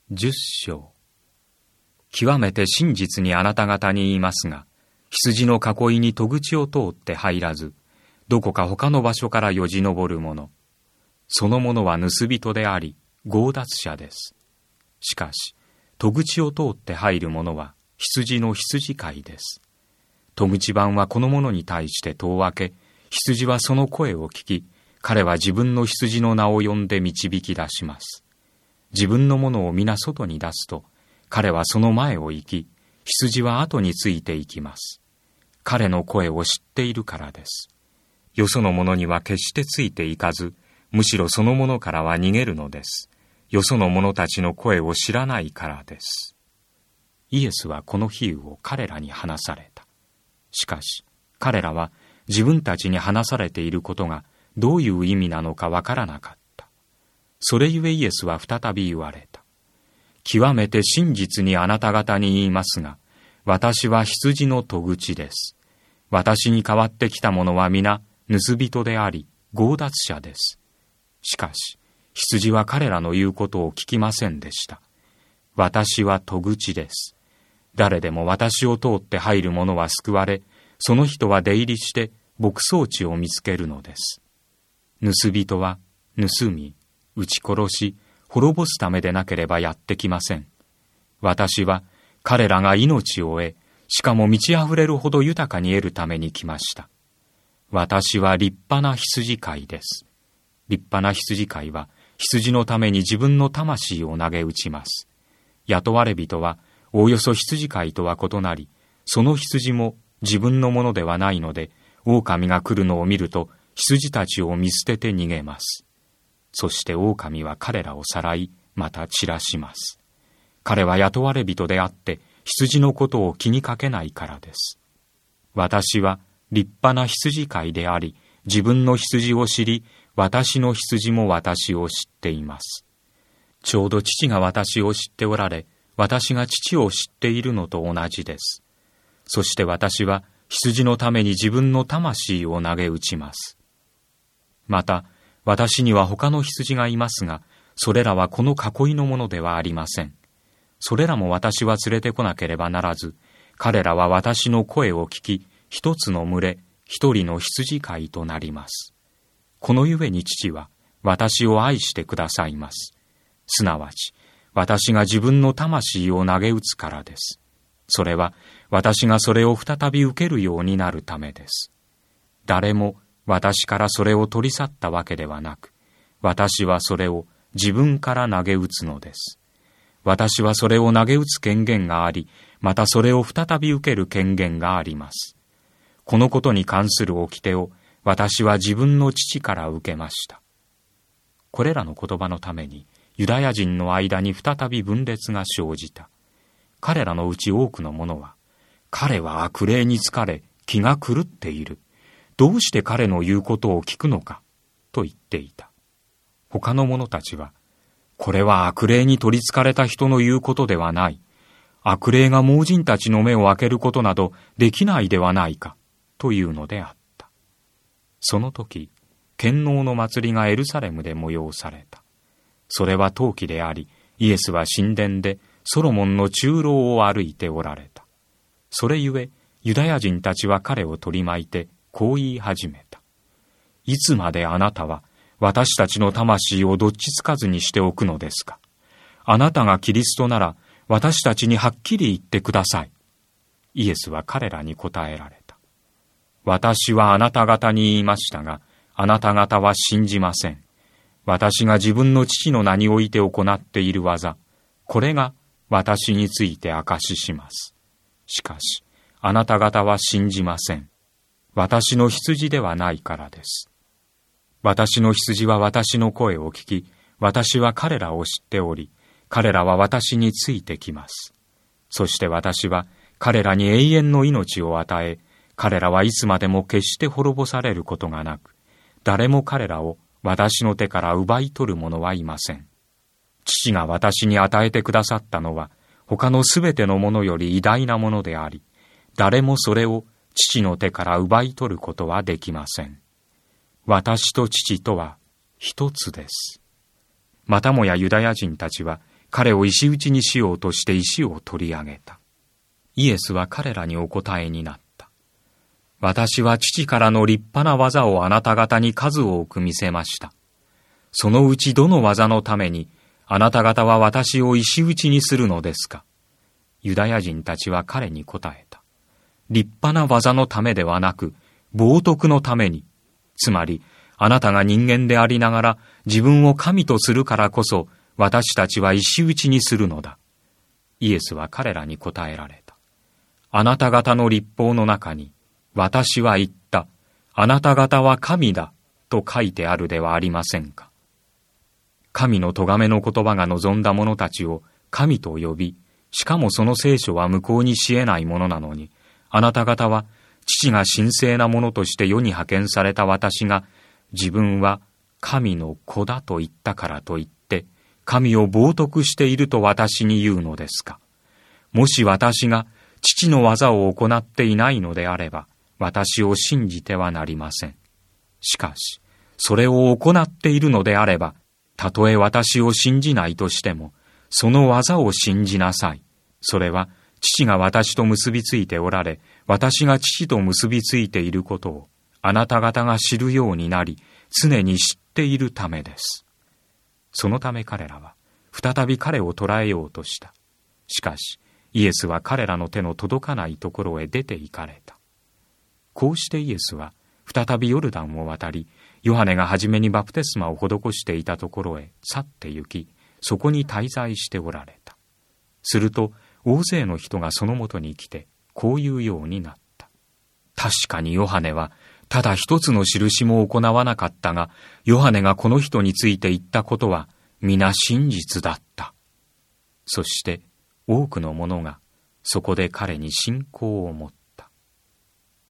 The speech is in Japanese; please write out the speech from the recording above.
10章。極めて真実にあなた方に言いますが、羊の囲いに戸口を通って入らず、どこか他の場所からよじ登る者、その者は盗人であり、強奪者です。しかし、戸口を通って入る者は羊の羊飼いです。戸口番はこの者に対して戸を開け、羊はその声を聞き、彼は自分の羊の名を呼んで導き出します。自分のものを皆外に出すと、彼はその前を行き、羊は後について行きます。彼の声を知っているからです。よその者には決してついて行かず、むしろその者からは逃げるのです。よその者たちの声を知らないからです。イエスはこの比喩を彼らに話された。しかし、彼らは自分たちに話されていることがどういう意味なのかわからなかった。それゆえイエスは再び言われた。極めて真実にあなた方に言いますが、私は羊の戸口です。私に代わってきた者は皆盗人であり、強奪者です。しかし、羊は彼らの言うことを聞きませんでした。私は戸口です。誰でも私を通って入る者は救われ、その人は出入りして牧草地を見つけるのです。盗人は盗み、撃ち殺し、滅ぼすためでなければやってきません。私は彼らが命を得、しかも満ち溢れるほど豊かに得るために来ました。私は立派な羊飼いです。立派な羊飼いは羊のために自分の魂を投げ打ちます。雇われ人はおおよそ羊飼いとは異なり、その羊も自分のものではないので、狼が来るのを見ると羊たちを見捨てて逃げます。そして狼は彼らをさらい、また散らします。彼は雇われ人であって、羊のことを気にかけないからです。私は立派な羊飼いであり、自分の羊を知り、私の羊も私を知っています。ちょうど父が私を知っておられ、私が父を知っているのと同じです。そして私は羊のために自分の魂を投げ打ちます。また、私には他の羊がいますが、それらはこの囲いのものではありません。それらも私は連れてこなければならず、彼らは私の声を聞き、一つの群れ、一人の羊飼いとなります。このゆえに父は私を愛してくださいます。すなわち、私が自分の魂を投げ打つからです。それは私がそれを再び受けるようになるためです。誰も私からそれを取り去ったわけではなく、私はそれを自分から投げ打つのです。私はそれを投げ打つ権限があり、またそれを再び受ける権限があります。このことに関する掟を私は自分の父から受けました。これらの言葉のためにユダヤ人の間に再び分裂が生じた。彼らのうち多くの者は、彼は悪霊に疲れ気が狂っている。どうして彼の言うことを聞くのか、と言っていた。他の者たちは、これは悪霊に取り憑かれた人の言うことではない。悪霊が盲人たちの目を開けることなどできないではないか、というのであった。その時、献納の祭りがエルサレムで催された。それは冬季であり、イエスは神殿でソロモンの中廊を歩いておられた。それゆえ、ユダヤ人たちは彼を取り巻いて、こう言い始めた。いつまであなたは私たちの魂をどっちつかずにしておくのですか。あなたがキリストなら私たちにはっきり言ってください。イエスは彼らに答えられた。私はあなた方に言いましたが、あなた方は信じません。私が自分の父の名において行っている技、これが私について証しします。しかし、あなた方は信じません。私の羊ではないからです。私の羊は私の声を聞き、私は彼らを知っており、彼らは私についてきます。そして私は彼らに永遠の命を与え、彼らはいつまでも決して滅ぼされることがなく、誰も彼らを私の手から奪い取る者はいません。父が私に与えてくださったのは、他のすべてのものより偉大なものであり、誰もそれを父の手から奪い取ることはできません。私と父とは一つです。またもやユダヤ人たちは彼を石打ちにしようとして石を取り上げた。イエスは彼らにお答えになった。私は父からの立派な技をあなた方に数多く見せました。そのうちどの技のためにあなた方は私を石打ちにするのですか。ユダヤ人たちは彼に答えた。立派な技のためではなく、冒涜のために、つまりあなたが人間でありながら自分を神とするからこそ私たちは石打ちにするのだ。イエスは彼らに答えられた。あなた方の律法の中に、私は言った、あなた方は神だ、と書いてあるではありませんか。神の咎めの言葉が望んだ者たちを神と呼び、しかもその聖書は無効にし得ないものなのに、あなた方は父が神聖なものとして世に派遣された私が、自分は神の子だと言ったからといって、神を冒涜していると私に言うのですか。もし私が父の技を行っていないのであれば、私を信じてはなりません。しかし、それを行っているのであれば、たとえ私を信じないとしても、その技を信じなさい。それは、父が私と結びついておられ、私が父と結びついていることを、あなた方が知るようになり、常に知っているためです。そのため彼らは、再び彼を捕らえようとした。しかし、イエスは彼らの手の届かないところへ出て行かれた。こうしてイエスは、再びヨルダンを渡り、ヨハネが初めにバプテスマを施していたところへ去って行き、そこに滞在しておられた。すると、大勢の人がそのもとに来て、こういうようになった。確かにヨハネは、ただ一つの印も行わなかったが、ヨハネがこの人について言ったことは、皆真実だった。そして、多くの者が、そこで彼に信仰を持った。